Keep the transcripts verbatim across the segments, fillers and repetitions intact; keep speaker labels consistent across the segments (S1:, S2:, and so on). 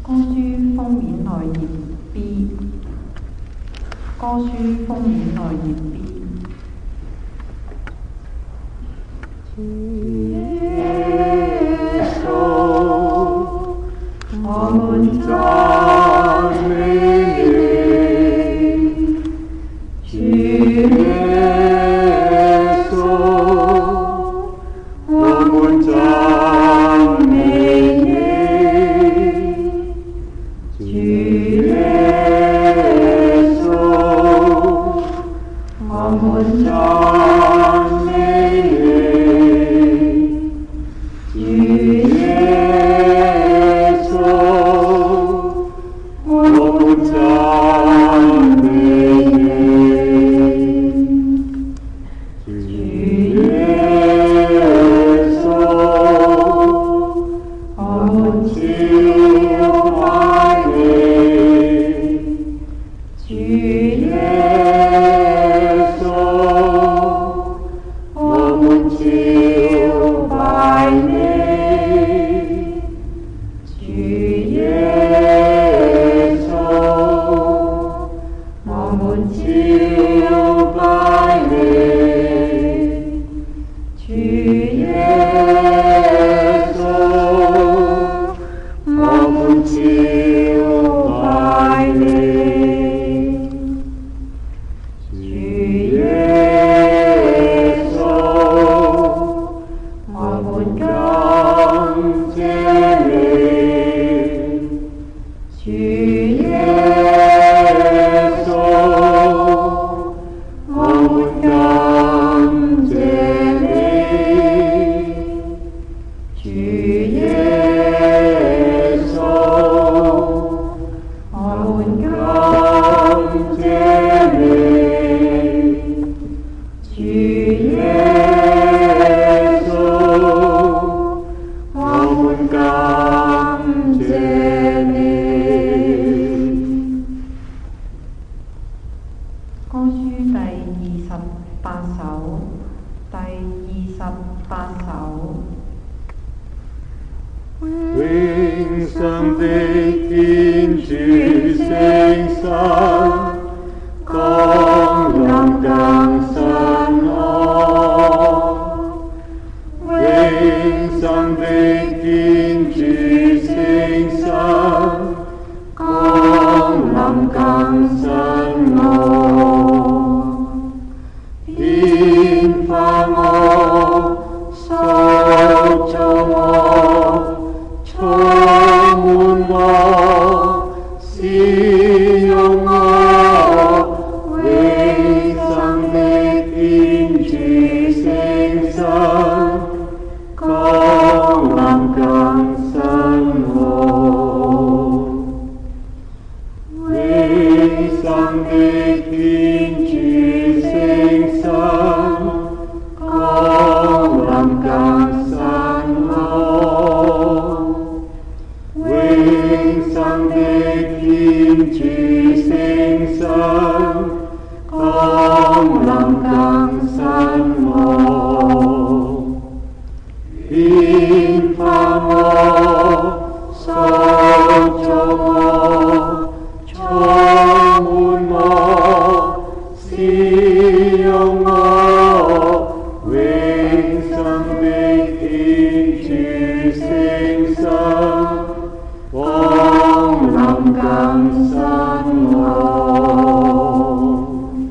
S1: 歌書封面內頁 B， 歌書封面內頁 B。
S2: 耶穌，我們讚美你，主耶穌，我們讚美你，主耶穌，我們讚美你。主耶穌，我們讚美你。主耶穌，我們朝拜你。主耶穌，我們朝拜你。永生的天主聖神，降臨更新我。永生的天主聖神，降臨更新我。變化我，塑造我，充滿我，使用我，永生的天主聖神，降臨更新我。永生的天主聖神，降臨更新我。永生的天主聖神，降臨更新我。變化我，塑造我，充滿我，使用我，永生的天主聖神，降臨更新我。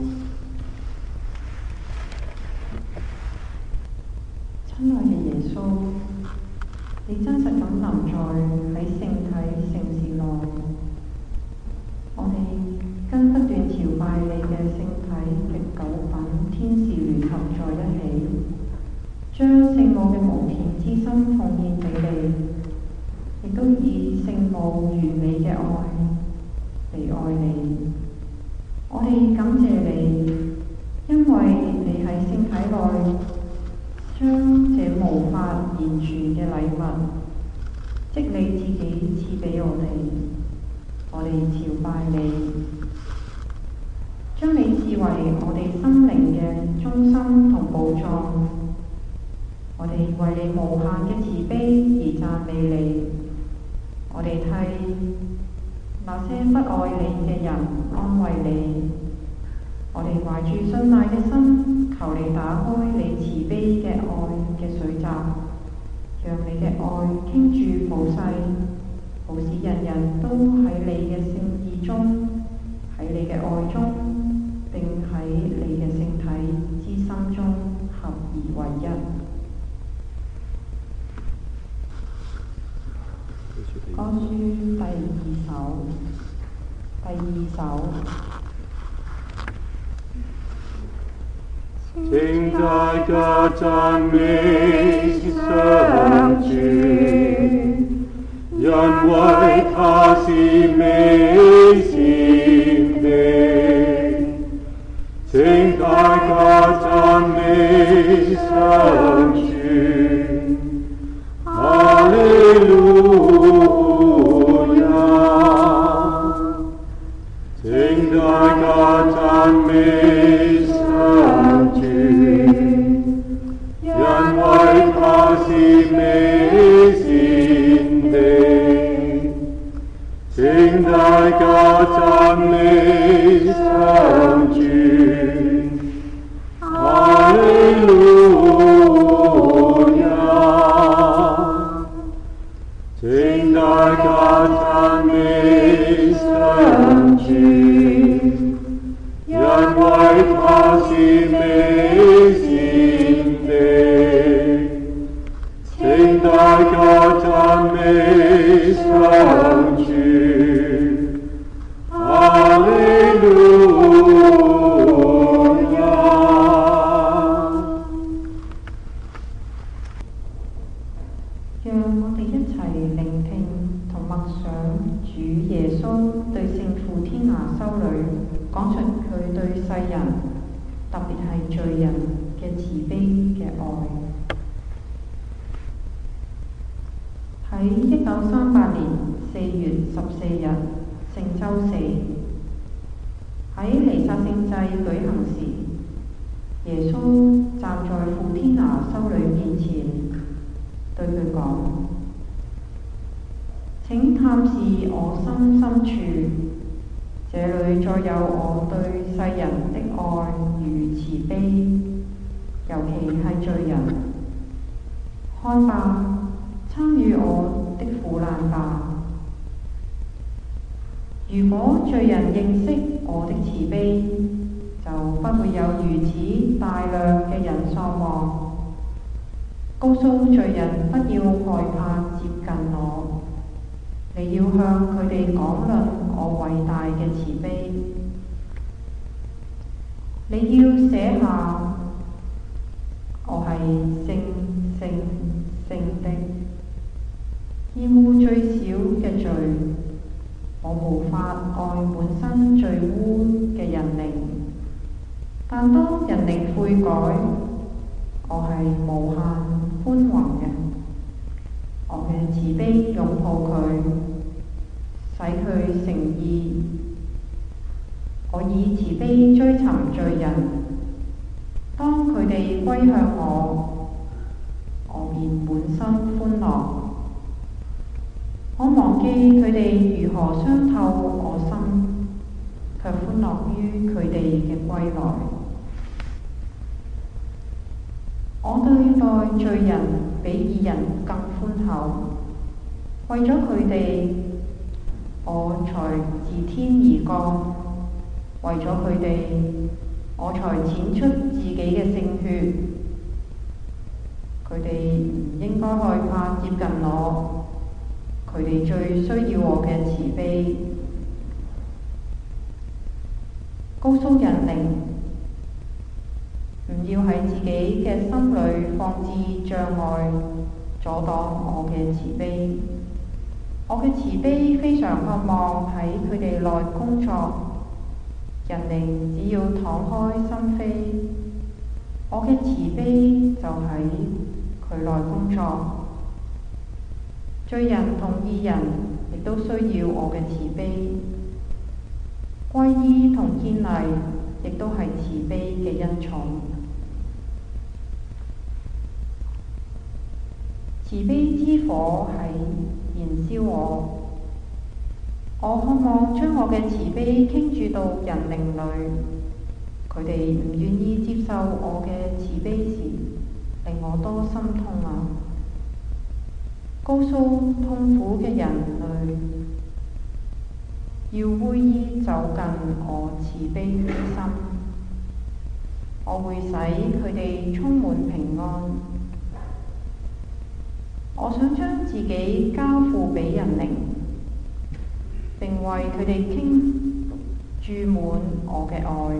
S1: 親愛嘅耶穌，你真實咁臨在喺聖體聖事內，我哋跟不斷朝拜你嘅聖體歷九品天使聯合在一起，將聖母嘅無限之心奉獻俾你，亦都以聖母完美嘅愛嚟愛你。我哋感謝你，因為你喺聖體內將這無法言傳嘅禮物，即你自己賜俾我哋，我哋朝拜你，將你視為我哋心靈嘅中心同寶藏。我哋為你無限嘅慈悲而讚美你。 我哋替那些不愛你嘅人安慰你。我哋懷住信賴嘅心，求你打開你慈悲嘅愛嘅水閘，讓你嘅愛傾注普世，好使人人都喺你嘅聖意中，喺你嘅愛中，並喺你嘅聖體之心中合而為一。歌書第二首，第二首。
S2: 請大家讚美上主，因為他是美善的。請大家讚美上主，哈利路亞。請大家讚美上主，因為他是美善的。請大家讚美上主，哈利路亞。請大家讚美上主，因為他是美善的。請大家讚美上主，哈利路亞。
S1: 讓我哋一齊聆聽同默想主耶穌對聖父天牙修女講出佢對世人，特別係罪人嘅慈悲嘅愛。喺一九三八年四月十四日聖週四，喺彌撒聖祭舉行時，耶穌站在父天牙修女面前，對佢講：請探視我心深處，這裏載有我對世人的愛與慈悲，尤其係罪人。看吧，參與我的苦難吧。如果罪人認識我的慈悲，就不會有如此大量嘅人喪亡。告訴罪人不要害怕接近我，你要向佢哋講論我偉大嘅慈悲。你要寫下我係聖聖聖的，厭惡最小嘅罪，我無法愛滿身罪污嘅人靈，但當人靈悔改，我係無限寬宏嘅。我嘅慈悲擁抱佢，使佢成義。我以慈悲追尋罪人，當佢哋歸向我，我便滿心歡樂。我忘記佢哋如何傷透我心，卻歡樂於佢哋嘅歸來。我對待罪人比義人更寬厚，為咗佢哋，我才自天而降；為咗佢哋，我才濺出自己嘅聖血。佢哋唔應該害怕接近我，佢哋最需要我嘅慈悲。告訴人靈，唔要喺自己嘅心裏放置障礙，阻擋我嘅慈悲。我嘅慈悲非常渴望喺佢哋內工作。人靈只要敞開心扉，我嘅慈悲就喺佢內工作。罪人同義人亦都需要我嘅慈悲。皈依同堅毅亦都係慈悲嘅恩寵。慈悲之火喺燃燒我， 我渴望將我嘅慈悲傾注到人靈裏，佢哋唔願意接受我嘅慈悲時，令我多心痛啊！告訴痛苦嘅人類，要皈依走近我慈悲於心，我會使佢哋充滿平安。我想將自己交付俾人靈，並為佢哋傾注滿我嘅愛，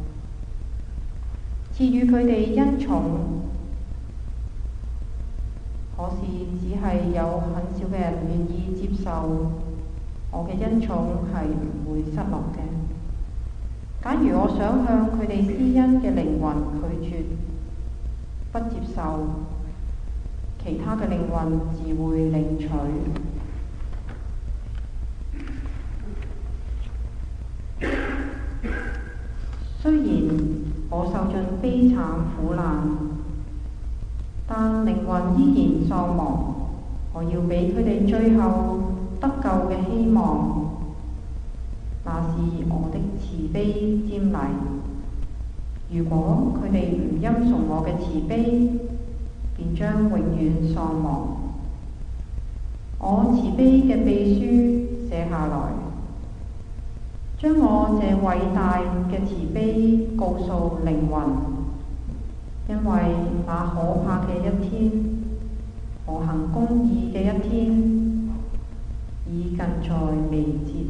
S1: 賜予佢哋恩寵。可是只係有很少嘅人願意接受我嘅恩寵，係唔會失落嘅。假如我想向佢哋施恩嘅靈魂拒絕不接受，其他嘅靈魂自會領取。雖然我受盡悲慘苦難，但靈魂依然喪亡。我要俾佢哋最後得救嘅希望，那是我的慈悲瞻禮。如果佢哋唔欽崇我嘅慈悲，便將永遠喪亡。我慈悲嘅秘書寫下來，將我這偉大嘅慈悲告訴靈魂，因為那可怕嘅一天，我行公義嘅一天，已近在眉睫。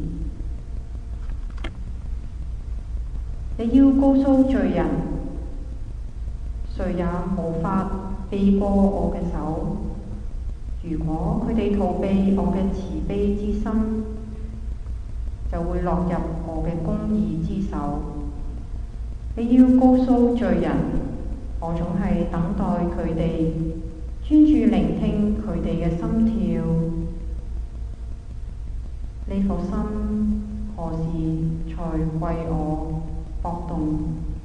S1: 你要告訴罪人，誰也無法避過我嘅手。如果佢哋逃避我嘅慈悲之心，就會落入我嘅公義之手。你要告訴罪人，我總係等待佢哋專注聆聽佢哋嘅心跳。呢顆心何時才為我搏動？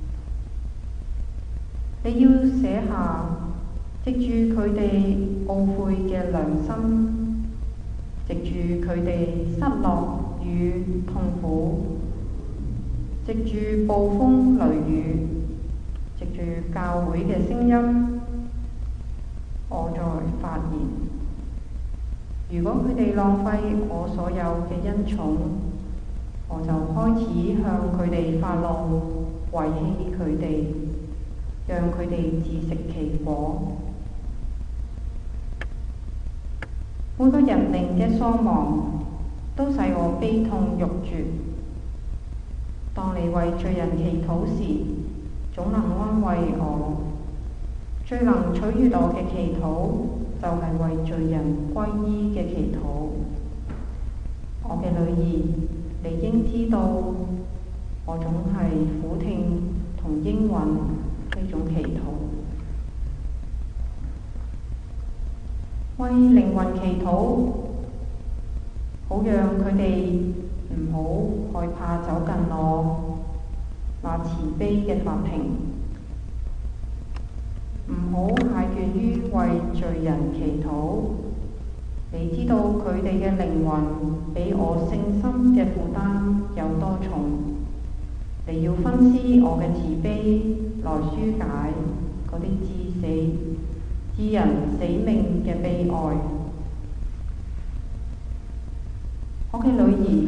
S1: 你要寫下，藉住佢哋懊悔嘅良心，藉住佢哋失落與痛苦，藉住暴風雷雨，藉住教會嘅聲音，我在發言。如果佢哋浪費我所有嘅恩寵，我就開始向佢哋發怒，遺棄佢哋，讓佢哋自食其果。每個人靈嘅喪亡都使我悲痛欲絕。當你為罪人祈禱時，總能安慰我。最能取悅我嘅祈禱，就係為罪人歸依嘅祈禱。我嘅女兒，你應知道，我總係俯聽同應允呢種祈禱。為靈魂祈禱，好讓佢哋唔好害怕走近我那慈悲嘅法庭，唔好懈倦於為罪人祈禱。你知道佢哋嘅靈魂比我聖心嘅負擔有多重，你要分施我嘅慈悲來紓解嗰啲致死、致人死命嘅悲哀。我嘅女兒，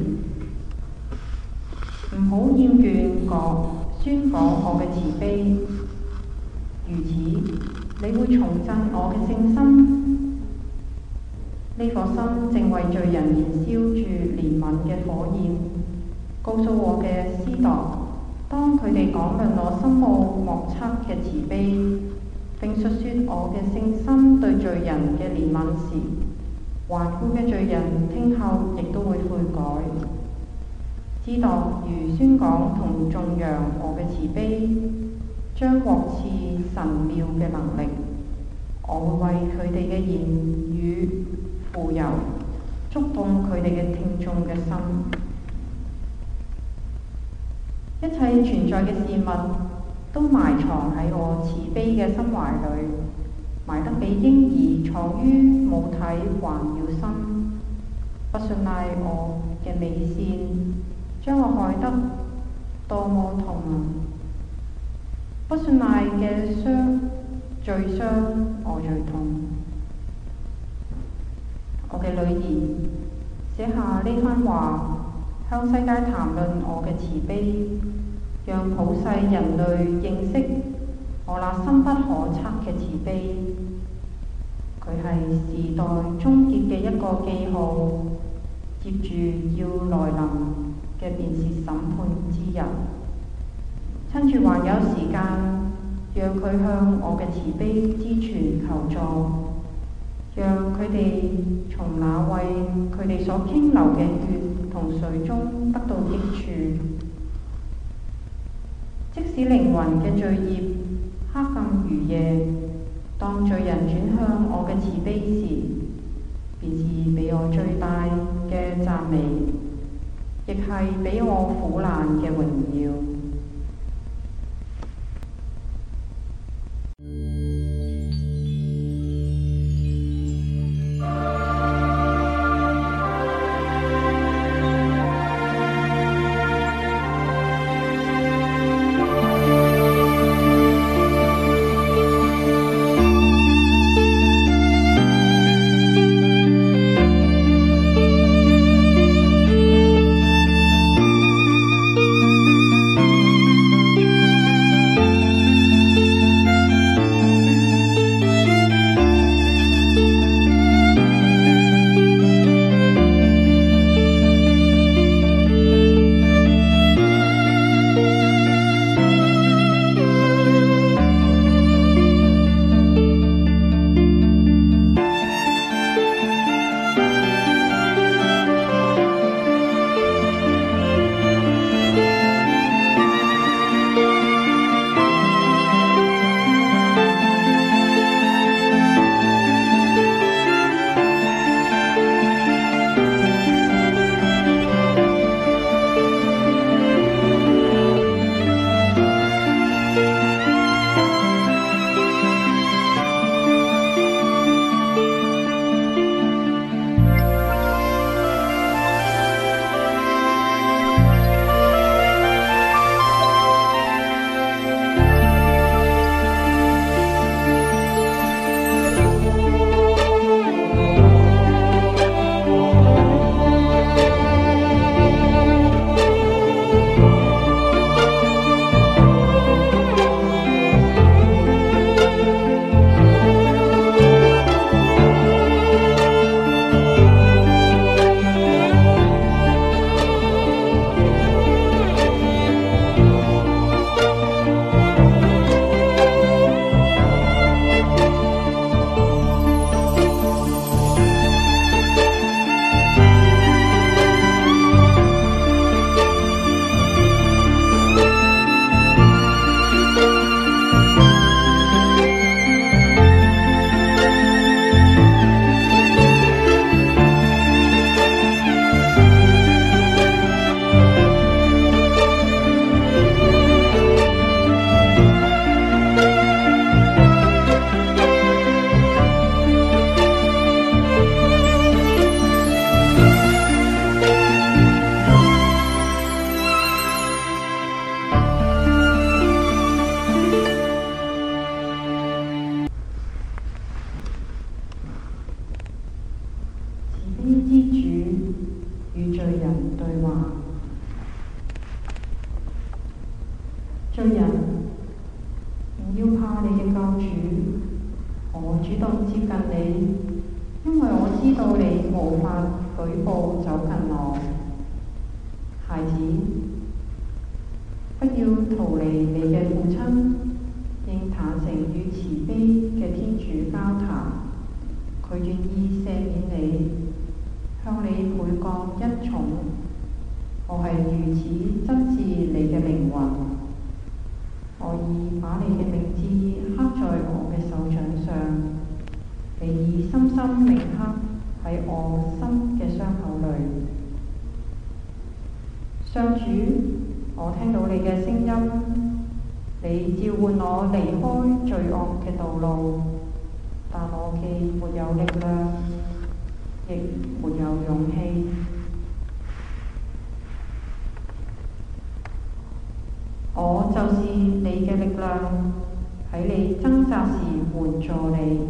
S1: 唔好厭倦講宣講我嘅慈悲，如此你會重振我嘅聖心。呢顆心正為罪人燃燒住憐憫嘅火焰，告訴我嘅司鐸，當佢哋講論我深奧莫測嘅慈悲，並述說我嘅聖心對罪人嘅憐憫時，頑固嘅罪人聽後亦都會悔改。司鐸如宣講同頌揚我嘅慈悲，將獲賜神妙嘅能力。我會為佢哋嘅言語傅油，觸動佢哋嘅聽眾嘅心。一切存在嘅事物都埋藏喺我慈悲嘅心懷裏，埋得比嬰兒藏於母體還要深。 不信賴我嘅美善，將我害得多麼痛啊！不信賴嘅傷最傷我最痛。我嘅女兒寫下呢番話，向世界談論我嘅慈悲，讓普世人類認識我那深不可測嘅慈悲。佢係時代終結嘅一個記號，接住要來臨嘅便是審判之日。趁住還有時間，讓佢向我嘅慈悲之泉求助，讓佢哋從那為佢哋所傾流嘅血同水中得到益處。即使靈魂嘅罪孽黑暗如夜，當罪人轉向我嘅慈悲時，便是俾我最大嘅讚美，亦係俾我苦難嘅榮耀。罪人，唔要怕你嘅救主，我主動接近你，因為我知道你無法舉步走近我。孩子，不要逃離你嘅父親，應坦誠與慈悲嘅天主交談，佢願意赦免你，向你倍降恩寵。我係如此珍視你嘅靈魂。我已把你嘅名字刻在我嘅手掌上，你已深深銘刻喺我心嘅傷口裏。上主，我聽到你嘅聲音，你召喚我離開罪惡嘅道路，但我既沒有力量， 亦沒有勇氣。我就是你嘅力量，喺你掙扎時援助你。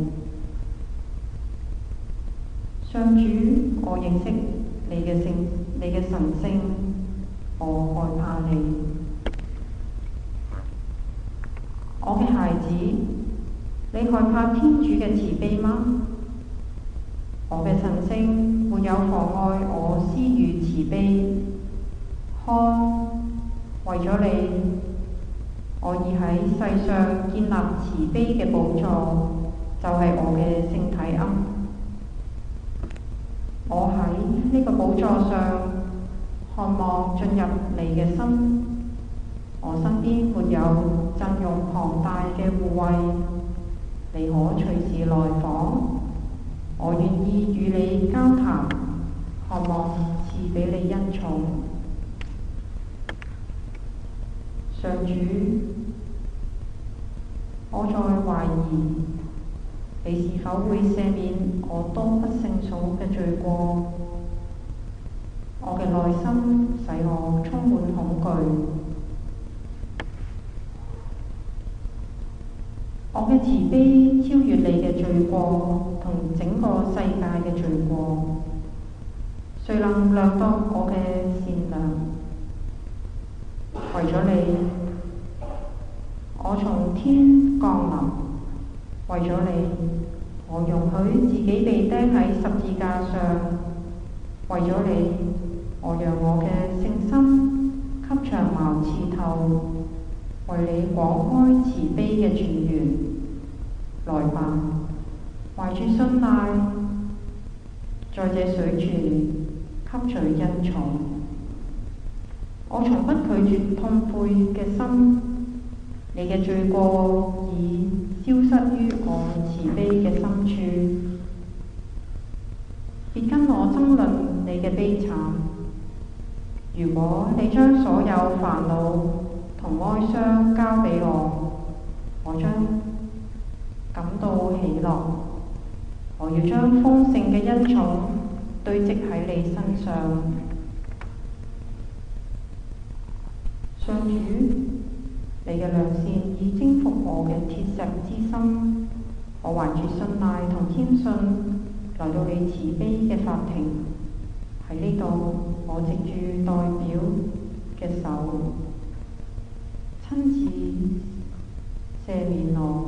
S1: 上主，我認識你嘅聖，你嘅神聖，我害怕你。我嘅孩子，你害怕天主嘅慈悲嗎？我嘅神聖沒有妨礙我施予慈悲。看，為咗你，我已喺世上建立慈悲嘅寶座，就係、是、我嘅聖體龕。我喺呢個寶座上，渴望進入你嘅心。我身邊沒有陣容龐大嘅護衛，你可隨時來訪。我願意與你交談，渴望賜俾你恩寵。上主，我在懷疑你是否會赦免我多不勝數嘅罪過。我嘅內心使我充滿恐懼。我嘅慈悲超越你嘅罪過同整個世界嘅罪過，誰能量度我嘅善良？為咗你，我從天降臨；為咗你，我容許自己被釘喺十字架上；為咗你，我讓我嘅聖心給長矛刺透。為你廣開慈悲嘅泉源，來吧，懷住信賴，在這水泉吸取恩寵。我從不拒絕痛悔嘅心，你嘅罪過已消失於我慈悲嘅深處。別跟我爭論你嘅悲慘。如果你將所有煩惱同哀傷交俾我，我將感到喜樂。我要將豐盛嘅恩寵堆積喺你身上。上主，你嘅良善已征服我嘅鐵石之心。我懷住信賴同謙信來到你慈悲嘅法庭。喺呢度，我藉住代表嘅手，親自赦免我。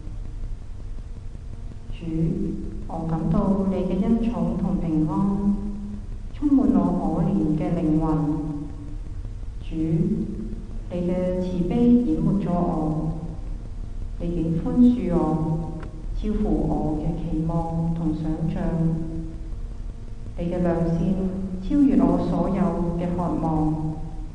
S1: 主，我感到你嘅恩寵同平安，充滿我可憐嘅靈魂。主，你嘅慈悲淹沒咗我，你竟寬恕我，超乎我嘅期望同想像。你嘅良善超越我所有嘅渴望。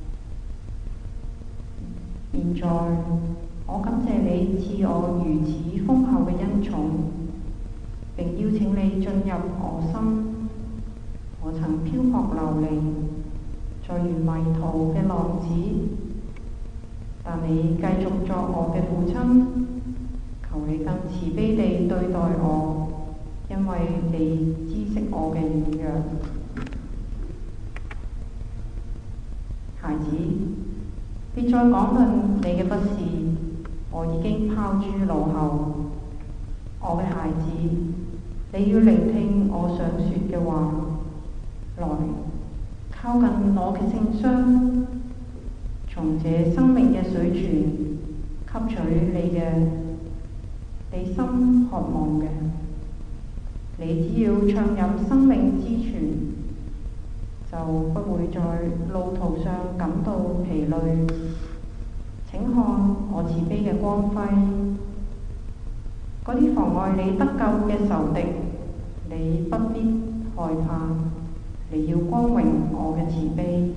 S1: 現在，我感謝你賜我如此豐厚嘅恩寵，並邀請你進入我心。我曾漂泊流離，在如迷途嘅浪子，但你繼續作我嘅父親。求你更慈悲地對待我，因為你知悉我嘅軟弱。孩子，別再講論你嘅不是，我已經拋諸腦後。我嘅孩子，你要聆聽我想說嘅話，來靠近我嘅聖箱，從這生命嘅水泉吸取你嘅你心渴望嘅。你只要暢飲生命之泉，就不會在路途上感到疲累。請看我慈悲嘅光輝，嗰啲妨礙你得救嘅仇敵，你不必害怕，你要光榮我嘅慈悲。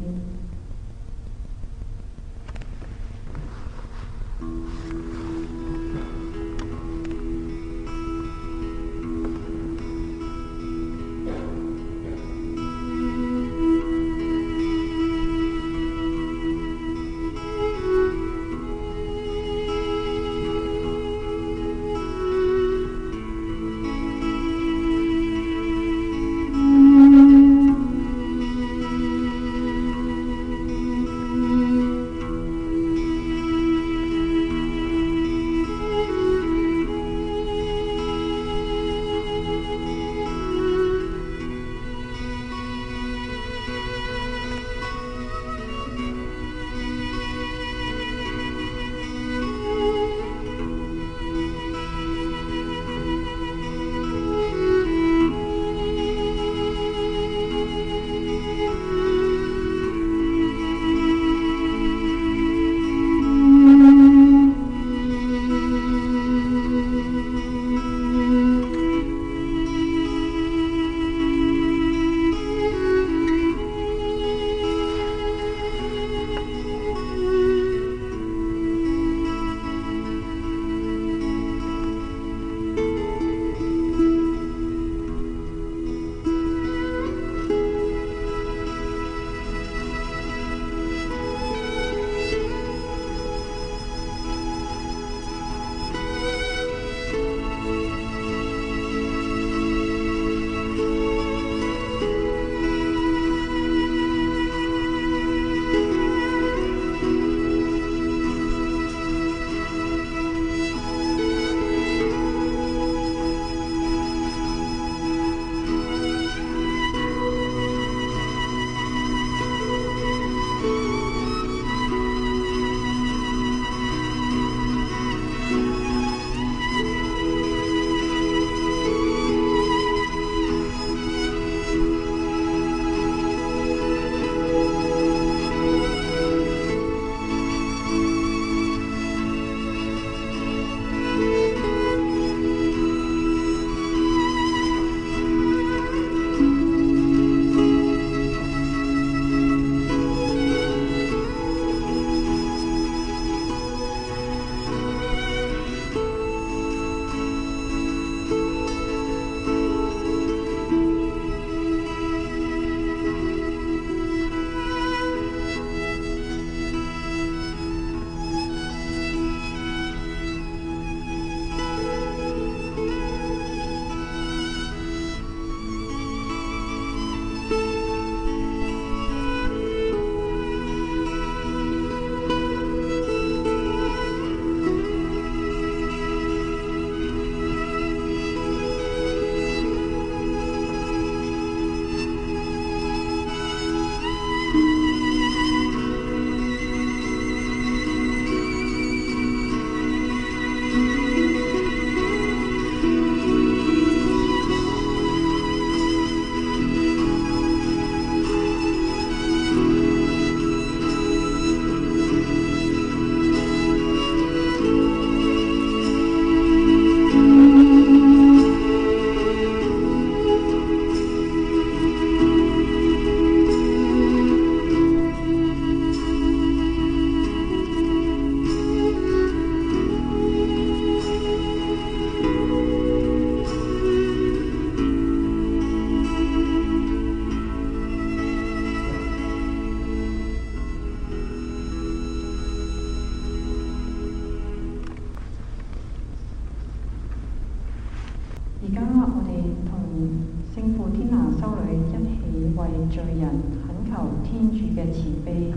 S1: 罪人，懇求天主嘅慈悲。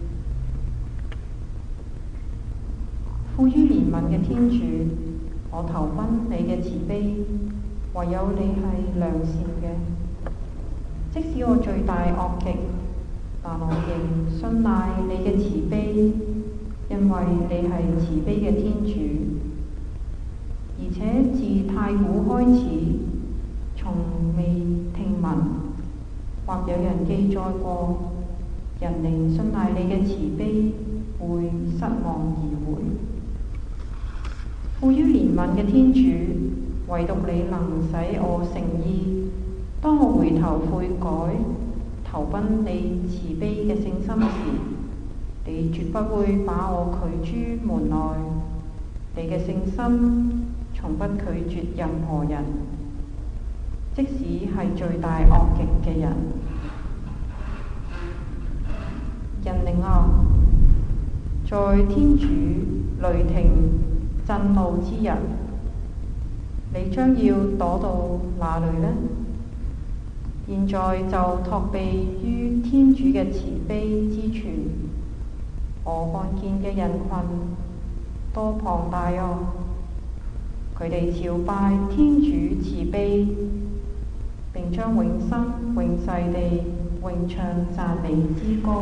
S1: 富於憐憫嘅天主，我投奔你嘅慈悲，唯有你係良善嘅。即使我罪大惡極，但我仍信賴你嘅慈悲，因為你係慈悲嘅天主。而且自太古開始，從未聽聞或有人記載過，人寧信賴你嘅慈悲，會失望而回。富於憐憫嘅天主，唯獨你能使我誠意。當我回頭悔改，投奔你慈悲嘅聖心時，你絕不會把我拒諸門外。你嘅聖心從不拒絕任何人，即使係罪大惡極嘅人。人靈啊，在天主雷霆震怒之日，你將要躲到哪裏呢？現在就託庇於天主嘅慈悲之泉。我看見嘅人群多龐大哦！佢哋朝拜天主慈悲，並將永生永世地詠唱讚美之歌。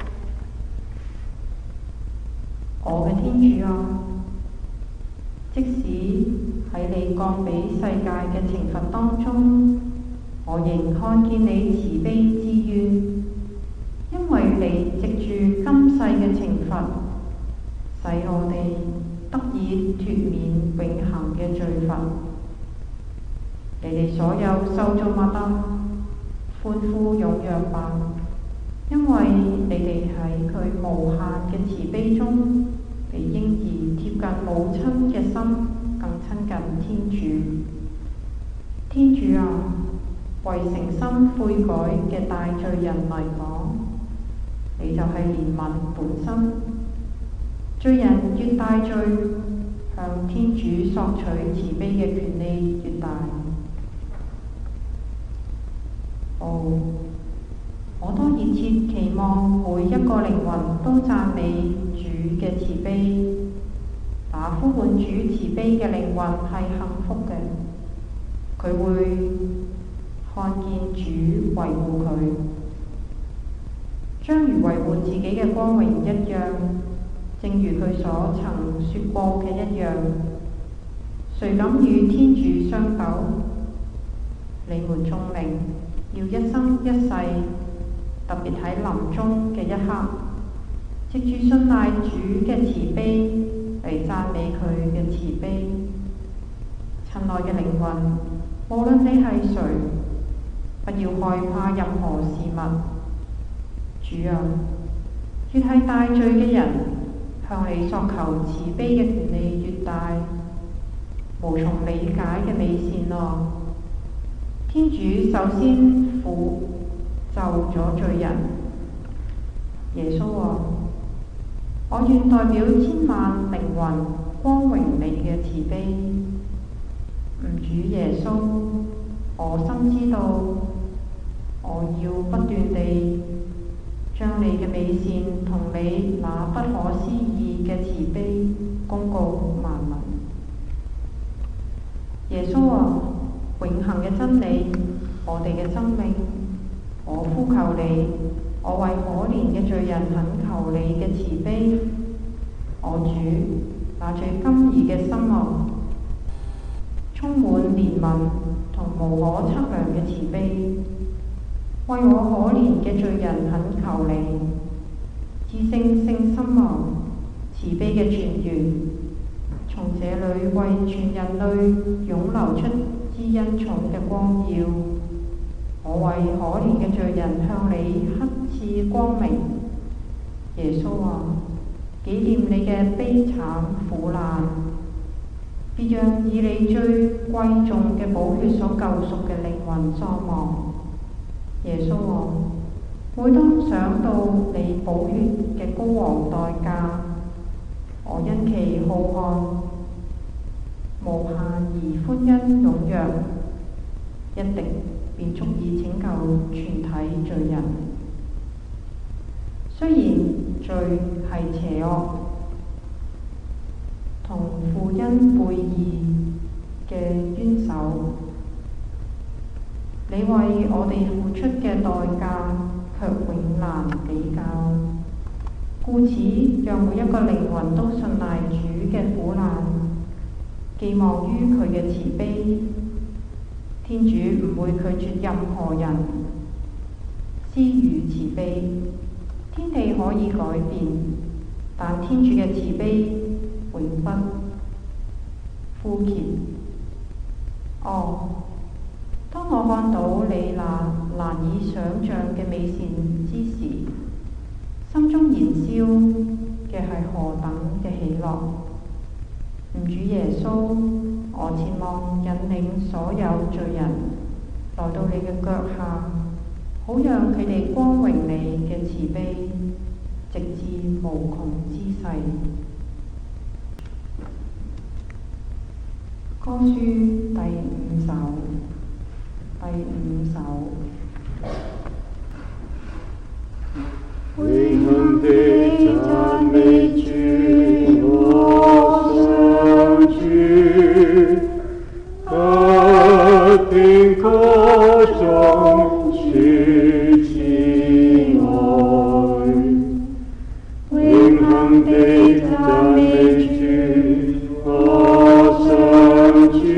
S1: 我嘅天主啊，即使喺你降俾世界嘅懲罰當中，我仍看見你慈悲之淵，因為你藉住今世嘅懲罰，使我哋得以脫免永恆嘅罪罰。你哋所有受造物啊，歡呼踴躍吧，因為你哋喺佢無限嘅慈悲中，比嬰兒貼近母親嘅心更親近天主。天主啊，為誠心悔改嘅大罪人嚟講，你就係憐憫本身。罪人越大罪，向天主索取慈悲嘅權利越大。哦，我都熱切期望每一個靈魂都讚美主嘅慈悲。那呼喚主慈悲嘅靈魂係幸福嘅，佢會看見主維護佢，將如維護自己嘅光榮一樣，正如佢所曾說過嘅一樣。誰敢與天主相鬥？你們眾明，要一生一世，特別喺臨終嘅一刻，藉住信賴主嘅慈悲嚟讚美佢嘅慈悲。親愛嘅靈魂，無論你係誰，不要害怕任何事物。主啊，越係大罪嘅人，向你索求慈悲嘅權利越大，無從理解嘅美善啊！天主首先撫就咗罪人。耶穌啊，我願代表千萬靈魂光榮你嘅慈悲。吾主耶穌，我深知道，我要不斷地將你嘅美善同你那不可思議嘅慈悲公告萬民。耶穌啊，永恆嘅真理，我哋嘅生命，我呼求你，我為可憐嘅罪人懇求你嘅慈悲。我主，那最甘義嘅心啊，充滿憐憫同無可測量嘅慈悲，為我可憐嘅罪人懇求你。至聖聖心啊，慈悲嘅泉源，從這裏為全人類湧流出之恩寵嘅光耀。我為可憐嘅罪人向你乞賜光明。耶穌啊，紀念你嘅悲慘苦難，別讓以你最貴重嘅寶血所救贖嘅靈魂喪亡。耶穌啊，每當想到你寶血嘅高昂代價，我因其浩瀚無限而歡欣踴躍，一滴便足以拯救全體罪人。雖然罪係邪惡同父恩背義嘅冤手，你為我哋付出嘅代價卻永難比較。故此，讓每一個靈魂都信賴主嘅苦難，寄望於佢嘅慈悲。天主唔會拒絕任何人施予慈悲。天地可以改變，但天主嘅慈悲永不枯竭。哦，當我看到你那難以想像嘅美善之時，心中燃燒嘅係何等嘅喜樂！主耶穌，我切望引領所有罪人來到你嘅腳下，好讓佢哋光榮你嘅慈悲，直至無窮之世。歌書第五首，第五首。
S2: 永恆的讚美主，我上主，不停歌頌主慈愛。永恆的讚美主，我上主，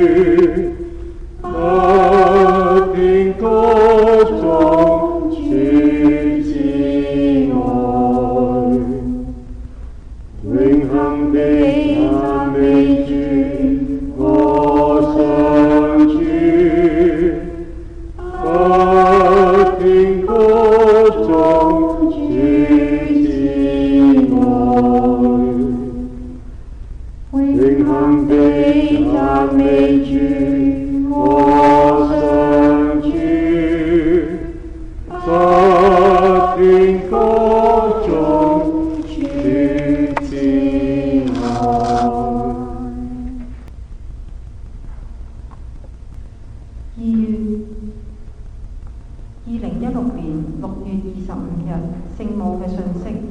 S2: 不停歌頌主慈愛。永恆的讚美主，我上主，不停歌頌主慈愛。永恆的讚美主，我上主，不停歌頌主慈愛。
S1: 二月二零一六年六月二十五日，聖母嘅訊息。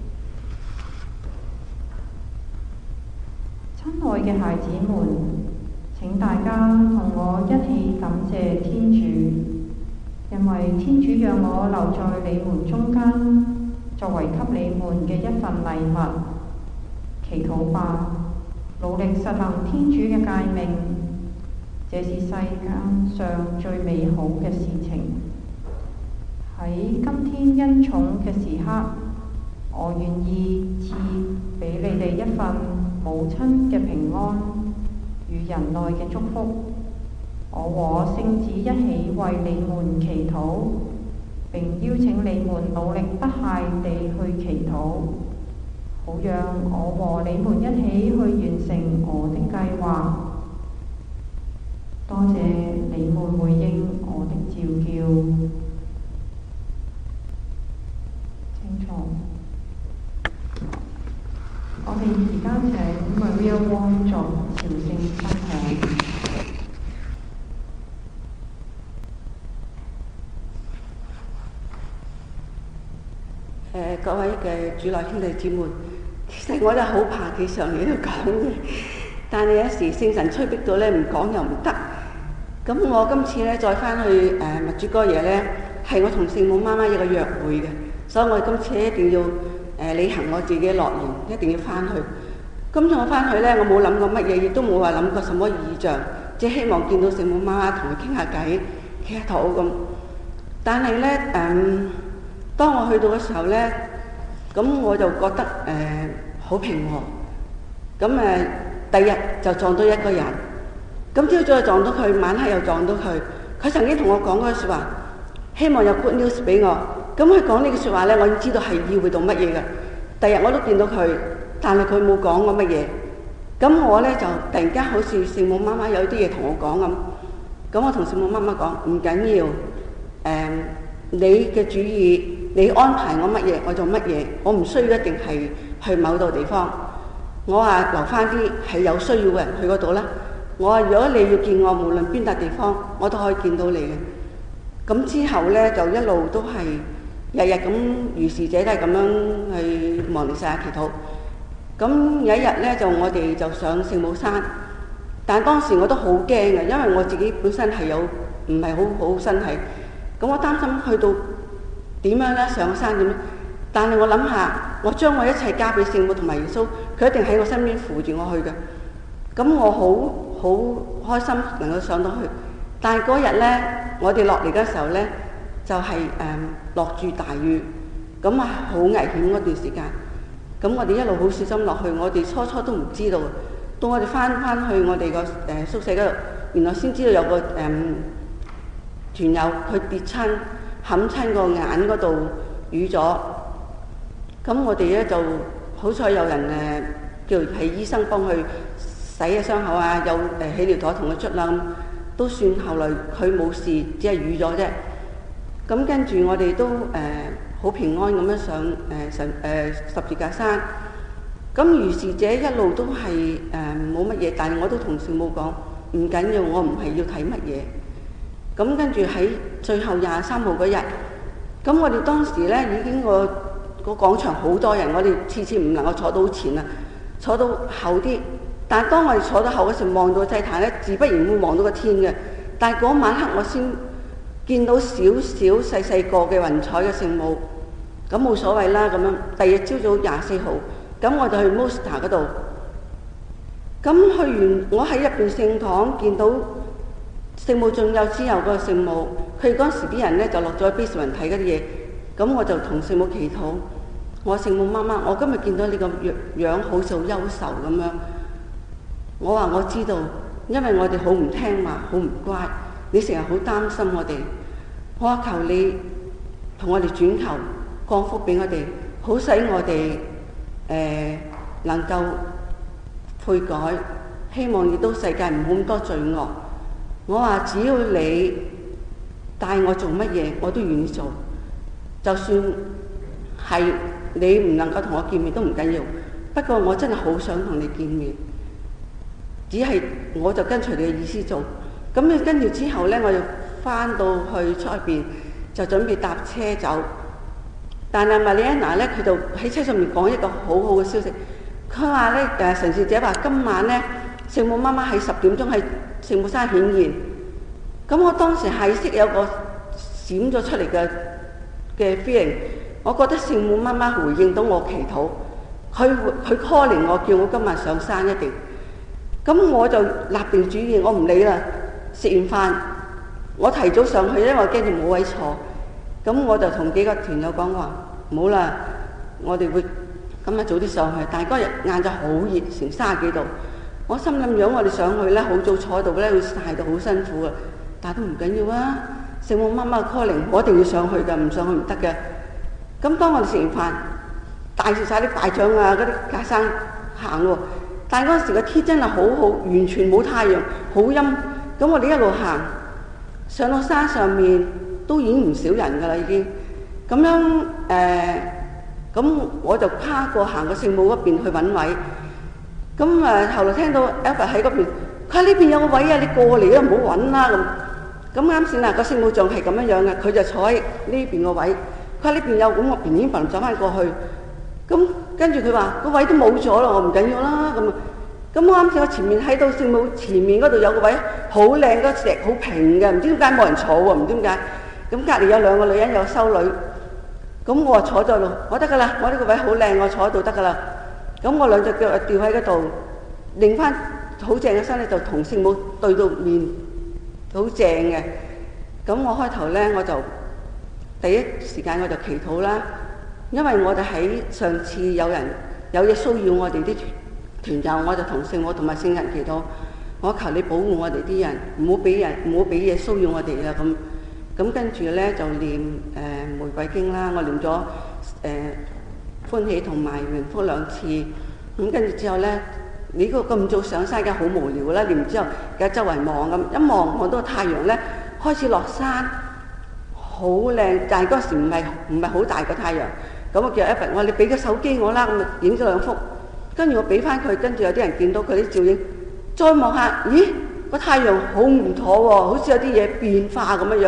S1: 親愛嘅孩子們，請大家同我一起感謝天主，因為天主讓我留在你們中間，作為給你們嘅一份禮物。祈禱吧，努力實行天主嘅誡命，這是世間上最美好嘅事情。喺今天恩寵嘅時刻，我願意賜俾你哋一份母親嘅平安與仁愛嘅祝福。我和聖子一起為你們祈禱，並邀請你們努力不懈地去祈禱，好讓我和你們一起去完成我的計劃。多謝你們回應我的召叫。清楚。我哋而家請 Maria Wong 作朝聖分享。
S3: 誒，各位嘅主內兄弟姊妹，其實我就好怕企上嚟呢度講嘅，但係有時聖神催逼到咧，唔講又唔得。咁我今次咧再翻去誒默主哥耶咧，係我同聖母媽媽有個約會嘅，所以我今次一定要誒履行我自己嘅諾言，一定要翻去。今次我翻去咧，我冇諗過乜嘢，亦都冇話諗過什麼異象，只希望見到聖母媽媽同佢傾下偈、傾下禱咁。但係咧誒，當我去到嘅時候咧，咁我就覺得誒好、呃、平和。咁誒、呃，第日就撞到一個人。咁朝早就撞到佢，晚黑又撞到佢。佢曾經同我講嗰句説話，希望有 good news 俾我。咁佢講呢句説話咧，我已經知道係意會到乜嘢嘅。第日我都見到佢，但係佢冇講過乜嘢。咁我咧就突然間好似聖母媽媽有啲嘢同我講咁。咁我同聖母媽媽講，唔緊要，誒、呃，你嘅主意，你安排我乜嘢，我做乜嘢，我唔需要一定係去某度地方。我話留翻啲係有需要嘅人去嗰度啦。我話如果你要見我，無論邊笪地方，我都可以見到你嘅。 咁之後咧就一路都係日日咁如是者都係咁樣去望彌撒祈禱。咁有一日咧就我哋就上聖母山，但係當時我都好驚嘅，因為我自己本身係有唔係好好身體，咁我擔心去到點樣咧上山點樣，但係我諗下，我將我一切交俾聖母同埋耶穌，佢一定喺我身邊扶住我去嘅。咁我好好開心能夠上到去，但係嗰日咧，我哋落嚟嘅時候咧，就係誒落住大雨，咁啊好危險嗰段時間。咁我哋一路好小心落去，我哋初初都唔知道，到我哋翻翻去我哋個誒宿舍嗰度，原來先知道有個誒、嗯、團友佢跌親，冚親個眼嗰度瘀咗。咁我哋咧就好彩有人誒叫係醫生幫佢洗嘅傷口啊，有誒起療台同佢捽啦，都算後來佢冇事，只係瘀咗啫。咁跟住我哋都誒好、呃、平安咁樣上誒神誒十字架山。咁如是者一路都係誒冇乜嘢，但係我都同聖母講唔緊要，我唔係要睇乜嘢。咁跟住喺最後廿三號嗰日，咁我哋當時咧已經個個廣場好多人，我哋次次唔能夠坐到好前啊，坐到後啲。但係當我哋坐到後嗰時，望到祭壇咧，自不然會望到個天嘅。但係嗰晚黑我先見到少少細細個嘅雲彩嘅聖母，咁冇所謂啦咁樣。第二日朝早廿四號，咁我就去 Monster 嗰度。咁去完，我喺入邊聖堂見到聖母進幼之後嗰個聖母，佢嗰時啲人咧就落咗去 basement 睇嗰啲嘢。咁我就同聖母祈禱，我聖母媽媽，我今日見到你個樣樣好似好憂愁咁樣。我話我知道，因為我哋好唔聽話，好唔乖，你成日好擔心我哋。我話求你同我哋轉求降福俾我哋，好使我哋誒、呃、能夠悔改，希望亦都世界唔好咁多罪惡。我話只要你帶我做乜嘢，我都願意做。就算係你唔能夠同我見面都唔緊要，不過我真係好想同你見面。只係我就跟隨你嘅意思做，咁你跟住之後咧，我就翻到去出邊就準備搭車走。但係瑪麗安娜咧，佢就喺車上面講一個好好嘅消息，佢話咧誒神視者話今晚咧聖母媽媽喺十點鐘喺聖母山顯現。咁我當時係識有個閃咗出嚟嘅嘅 feeling， 我覺得聖母媽媽回應到我祈禱，佢佢 calling我叫我今晚上山一定。咁我就立定主意，我唔理啦。食完飯，我提早上去，因為我驚住冇位坐。咁我就同幾個團友講話，唔好啦，我哋會今日早啲上去。但係嗰日晏晝好熱，成三十幾度。我心諗，如果我哋上去咧，好早坐喺度咧，會曬到好辛苦啊。但係都唔緊要啊，聖母媽媽 calling，我一定要上去㗎，唔上去唔得嘅。咁當我哋食完飯，帶住晒啲大獎啊，嗰啲架生行喎。但係嗰陣時個天真係好好，完全冇太陽，好陰。咁我哋一路行上到山上面，都已經唔少人㗎啦，已經。咁樣誒，咁、呃、我就跨過行個聖母嗰邊去揾位。咁誒、呃，後來聽到 Albert 喺嗰邊，佢話呢邊有個位啊，你過嚟都唔好揾啦咁。咁啱先啦，個聖母像係咁樣樣嘅，佢就坐喺呢邊個位。佢話呢邊有，咁我便已經走翻過去。咁跟住佢話個位都冇咗啦，我唔緊要啦咁啊。咁我啱先我前面喺到聖母前面嗰度有個位好靚，個石好平嘅，唔知點解冇人坐喎，唔知點解。咁隔離有兩個女人有修女，咁我話坐咗度，我得噶啦，我呢個位好靚，我坐喺度得噶啦。咁我兩隻腳啊吊喺嗰度，擰翻好正嘅身咧，就同聖母對到面，好正嘅。咁我開頭咧我就第一時間我就祈禱啦。因為我哋喺上次有人有嘢騷擾我哋啲團團友，我就同聖母同埋聖人祈禱，我求你保護我哋啲人，唔好俾人唔好俾嘢騷擾我哋啊咁。咁跟住咧就念誒、呃、玫瑰經啦，我念咗誒、呃、歡喜同埋榮福兩次。咁跟住之後咧，你個咁早上山梗係好無聊啦，念完之後梗係周圍望咁，一望望到個太陽咧開始落山，好靚，但係嗰時唔係唔係好大個太陽。咁我叫 Evan， 我話你俾個手機我啦，咁啊影咗兩幅，跟住我俾翻佢，跟住有啲人見到佢啲照影，再望下，咦個太陽好唔妥喎，好似有啲嘢變化咁樣樣，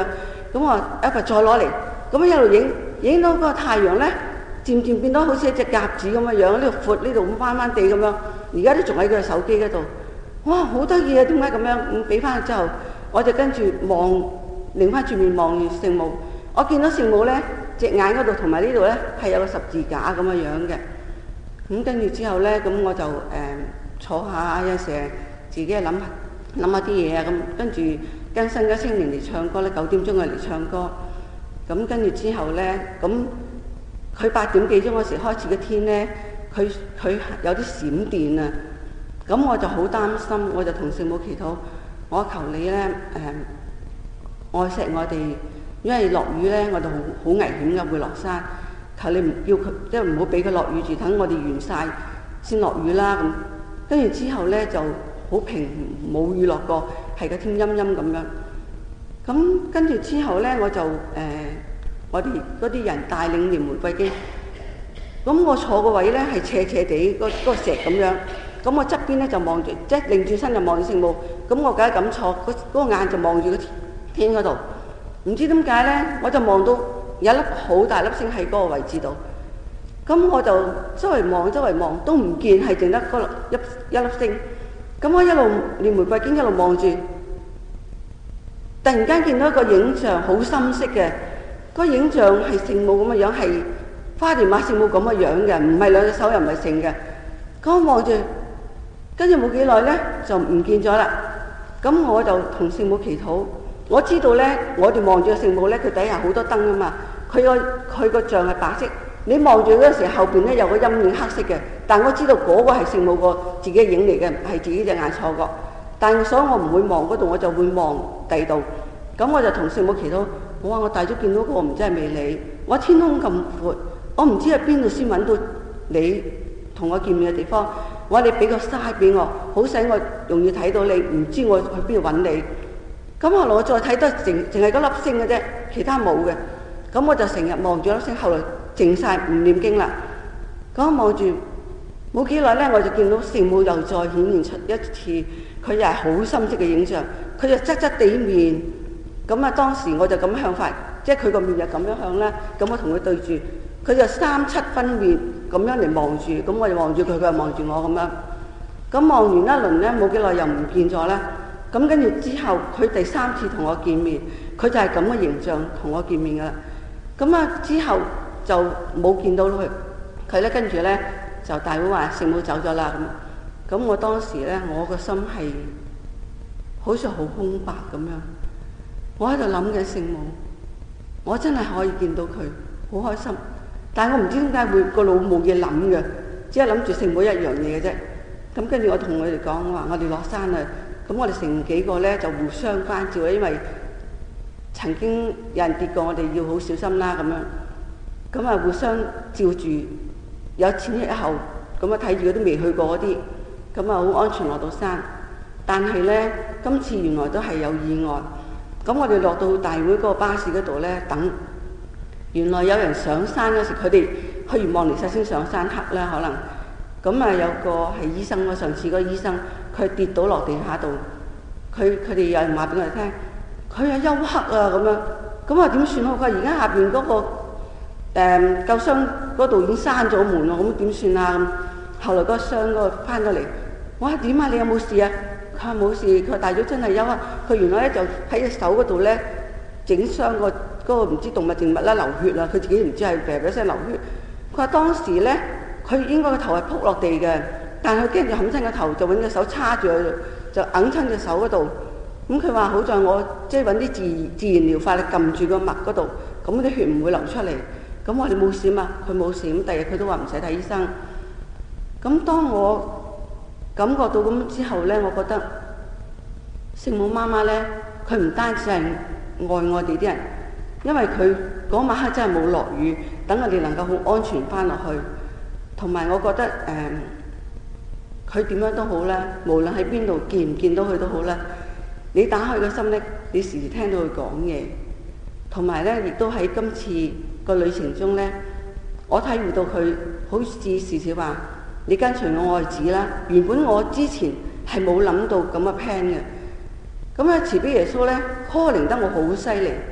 S3: 咁我一個再攞嚟，咁一路影影到嗰個太陽咧，漸漸變到好似一隻鴿子咁嘅樣，呢度闊呢度咁彎彎地咁樣。而家都仲喺佢手機嗰度，哇，好得意啊！點解咁樣？咁俾翻之後，我就跟住望，擰翻轉面望住聖母。我見到聖母咧，隻眼嗰度同埋呢度咧係有個十字架咁嘅樣嘅。咁跟住之後咧，咁我就誒、呃、坐下，有時自己諗下諗下啲嘢啊。咁跟住跟新嘅青年嚟唱歌咧，九點鐘佢嚟唱歌。咁跟住之後咧，咁佢八點幾鐘嗰時開始嘅天咧，佢佢有啲閃電啊。咁我就好擔心，我就同聖母祈禱，我求你咧誒愛錫我哋。因為落雨咧，我就好好危險㗎，會落山。求你唔要佢，即係唔好俾佢落雨住，等我哋完晒先落雨啦。咁跟住之後咧就好平，冇雨落過，係個天陰陰咁樣。咁跟住之後咧，我就誒、呃、我哋嗰啲人帶領念玫瑰經。咁我坐個位咧係斜斜地，嗰、嗰個石咁樣。咁我側邊咧就望住，即係擰轉身就望住聖母。咁我梗係咁坐，嗰、嗰個眼就望住個天嗰度。唔知點解咧，我就望到有一粒好大粒星喺嗰個位置度。咁我就周圍望，周圍望都唔見，係淨得嗰一一粒星。咁我一路念玫瑰經一路望住，突然間見到一個影像，好深色嘅。嗰個影像係聖母咁嘅樣，係花地瑪聖母咁嘅樣嘅，唔係兩隻手又唔係聖嘅。咁我望住，跟住冇幾耐咧就唔見咗啦。咁我就同聖母祈禱。我知道咧，我哋望住個聖母咧，佢底下好多燈啊嘛。佢個佢個像係白色，你望住嗰時候後邊咧有個陰影黑色嘅。但我知道嗰個係聖母個自己影嚟嘅，係自己隻眼錯覺。但所以我唔會望嗰度，我就會望第二度。咁我就同聖母祈禱，我話我大咗見到個唔知係咪你？我天空咁闊，我唔知喺邊度先揾到你同我見面嘅地方。我話你俾個嘥俾我，好使我容易睇到你，唔知我去邊度揾你。咁後來我再睇都淨淨係嗰粒星嘅啫，其他冇嘅。咁我就成日望住粒星，後來靜晒唔念經啦。咁望住冇幾耐咧，我就見到聖母又再顯現出一次，佢又係好深色嘅影像，佢就側側地面。咁啊，當時我就咁向法，即係佢個面就咁樣向啦。咁我同佢對住，佢就三七分面咁樣嚟望住，咁我就望住佢，佢又望住我咁樣。咁望完一輪咧，冇幾耐又唔見咗啦。咁跟住之後，佢第三次同我見面，佢就係咁嘅形象同我見面噶啦。咁啊之後就冇見到佢，佢咧跟住咧就大會話聖母走咗啦咁。咁我當時咧，我個心係好似好空白咁樣。我喺度諗緊聖母，我真係可以見到佢，好開心。但係我唔知點解會個腦冇嘢諗嘅，只係諗住聖母一樣嘢嘅啫。咁跟住我同佢哋講，我話我哋落山啦。咁我哋成幾個咧就互相關照，因為曾經有人跌過，我哋要好小心啦咁樣。咁啊互相照住，有前一後，咁啊睇住嗰啲未去過嗰啲，咁啊好安全落到山。但係咧，今次原來都係有意外。咁我哋落到大會嗰個巴士嗰度咧等，原來有人上山嗰時，佢哋去完望彌撒先上山黑啦可能。咁啊有個係醫生，我上次嗰個醫生。佢跌倒落地下度，佢佢哋有人話俾我哋聽，佢係休克啊咁樣，咁啊點算好？佢話而家下邊嗰、那個誒、嗯、救傷嗰度已經閂咗門咯，咁點算啊？咁後來嗰個傷嗰個翻咗嚟，我話點啊？你有冇事啊？佢話冇事，佢話大咗真係休克，佢原來咧就喺隻手嗰度咧整傷個嗰個唔知動物靜物啦流血啦，佢自己唔知係嘭嘭聲流血。佢話當時咧，佢應該個頭係撲落地嘅。但係佢驚住冚親個頭，就揾隻手叉住佢，就揞親隻手嗰度。咁佢話好在我即係揾啲自自然療法嚟撳住個脈嗰度，咁啲血唔會流出嚟。咁我哋冇事嘛，佢冇事。咁第日佢都話唔使睇醫生。咁當我感覺到咁之後咧，我覺得聖母媽媽咧，佢唔單止係愛我哋啲人，因為佢嗰晚黑真係冇落雨，等我哋能夠好安全翻落去。同埋我覺得誒。呃佢點樣都好啦，無論喺邊度見唔見到佢都好啦。你打開個心咧，你時時聽到佢講嘢，同埋咧亦都喺今次個旅程中咧，我體會到佢好似時時話：你跟隨我愛子啦。原本我之前係冇諗到咁嘅 plan 嘅。咁啊，慈悲耶穌咧 calling 得我好犀利，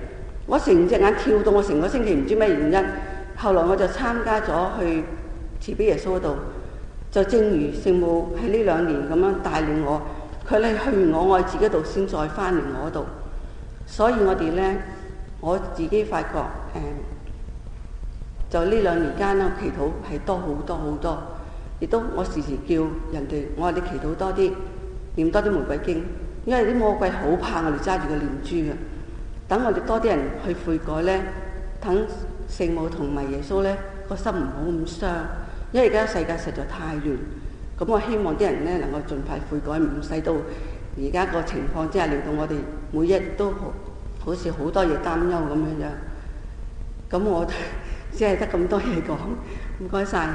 S3: 我成隻眼跳到我成個星期唔知咩原因。後來我就參加咗去慈悲耶穌嗰度，就正如聖母喺呢兩年咁樣帶領我，佢咧去完我愛自己度先再翻嚟我度。所以我哋咧，我自己發覺誒、嗯，就呢兩年間咧，祈禱係多好多好多，亦都我時時叫人哋，我話你祈禱多啲，念多啲玫瑰經，因為啲魔鬼好怕我哋揸住個念珠嘅。等我哋多啲人去悔改咧，等聖母同埋耶穌咧個心唔好咁傷，因為而家世界實在太亂。咁我希望啲人咧能夠盡快悔改，唔使到而家個情況之下，令到我哋每日都好好似好多嘢擔憂咁樣樣。咁我只係得咁多嘢講，唔該晒。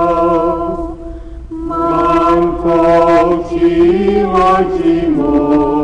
S2: 慈愛之母。